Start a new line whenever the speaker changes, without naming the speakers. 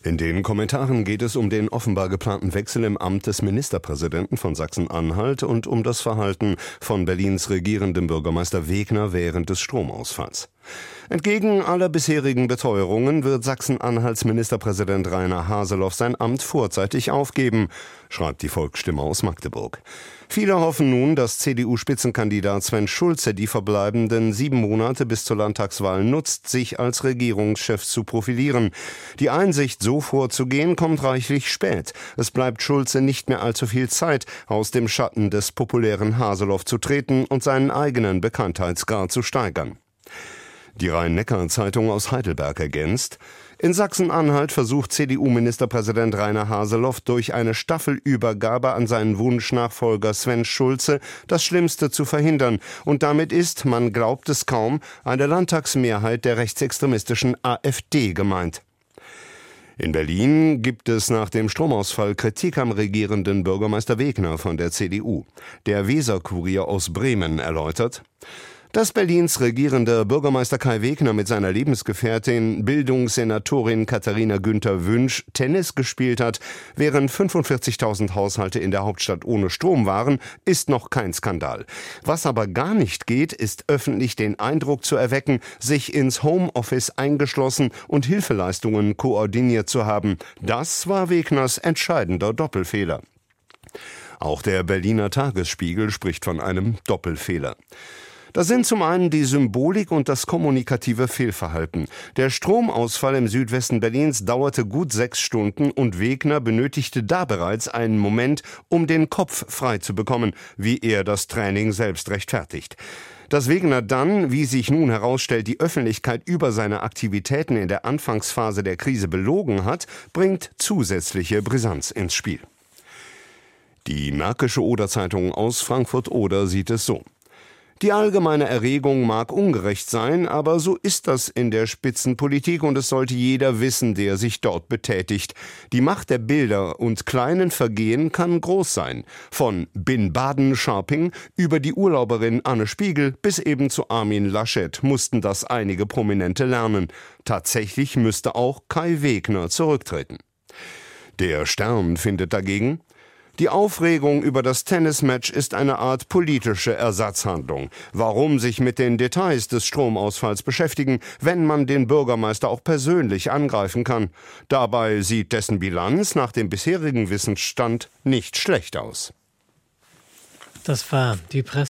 In den Kommentaren geht es um den offenbar geplanten Wechsel im Amt des Ministerpräsidenten von Sachsen-Anhalt und um das Verhalten von Berlins regierendem Bürgermeister Wegner während des Stromausfalls. Entgegen aller bisherigen Beteuerungen wird Sachsen-Anhalts Ministerpräsident Rainer Haseloff sein Amt vorzeitig aufgeben, schreibt die Volksstimme aus Magdeburg. Viele hoffen nun, dass CDU-Spitzenkandidat Sven Schulze die verbleibenden 7 Monate bis zur Landtagswahl nutzt, sich als Regierungschef zu profilieren. Die Einsicht, so vorzugehen, kommt reichlich spät. Es bleibt Schulze nicht mehr allzu viel Zeit, aus dem Schatten des populären Haseloff zu treten und seinen eigenen Bekanntheitsgrad zu steigern. Die Rhein-Neckar-Zeitung aus Heidelberg ergänzt: In Sachsen-Anhalt versucht CDU-Ministerpräsident Rainer Haseloff durch eine Staffelübergabe an seinen Wunschnachfolger Sven Schulze das Schlimmste zu verhindern. Und damit ist, man glaubt es kaum, eine Landtagsmehrheit der rechtsextremistischen AfD gemeint. In Berlin gibt es nach dem Stromausfall Kritik am regierenden Bürgermeister Wegner von der CDU. Der Weser-Kurier aus Bremen erläutert: Dass Berlins regierender Bürgermeister Kai Wegner mit seiner Lebensgefährtin, Bildungssenatorin Katharina Günther-Wünsch, Tennis gespielt hat, während 45.000 Haushalte in der Hauptstadt ohne Strom waren, ist noch kein Skandal. Was aber gar nicht geht, ist öffentlich den Eindruck zu erwecken, sich ins Homeoffice eingeschlossen und Hilfeleistungen koordiniert zu haben. Das war Wegners entscheidender Doppelfehler. Auch der Berliner Tagesspiegel spricht von einem Doppelfehler. Das sind zum einen die Symbolik und das kommunikative Fehlverhalten. Der Stromausfall im Südwesten Berlins dauerte gut 6 Stunden und Wegner benötigte da bereits einen Moment, um den Kopf frei zu bekommen, wie er das Training selbst rechtfertigt. Dass Wegner dann, wie sich nun herausstellt, die Öffentlichkeit über seine Aktivitäten in der Anfangsphase der Krise belogen hat, bringt zusätzliche Brisanz ins Spiel. Die Märkische Oder-Zeitung aus Frankfurt-Oder sieht es so: Die allgemeine Erregung mag ungerecht sein, aber so ist das in der Spitzenpolitik und es sollte jeder wissen, der sich dort betätigt. Die Macht der Bilder und kleinen Vergehen kann groß sein. Von Bin Baden-Scharping über die Urlauberin Anne Spiegel bis eben zu Armin Laschet mussten das einige Prominente lernen. Tatsächlich müsste auch Kai Wegner zurücktreten. Der Stern findet dagegen: Die Aufregung über das Tennismatch ist eine Art politische Ersatzhandlung. Warum sich mit den Details des Stromausfalls beschäftigen, wenn man den Bürgermeister auch persönlich angreifen kann? Dabei sieht dessen Bilanz nach dem bisherigen Wissensstand nicht schlecht aus.
Das war die Presse.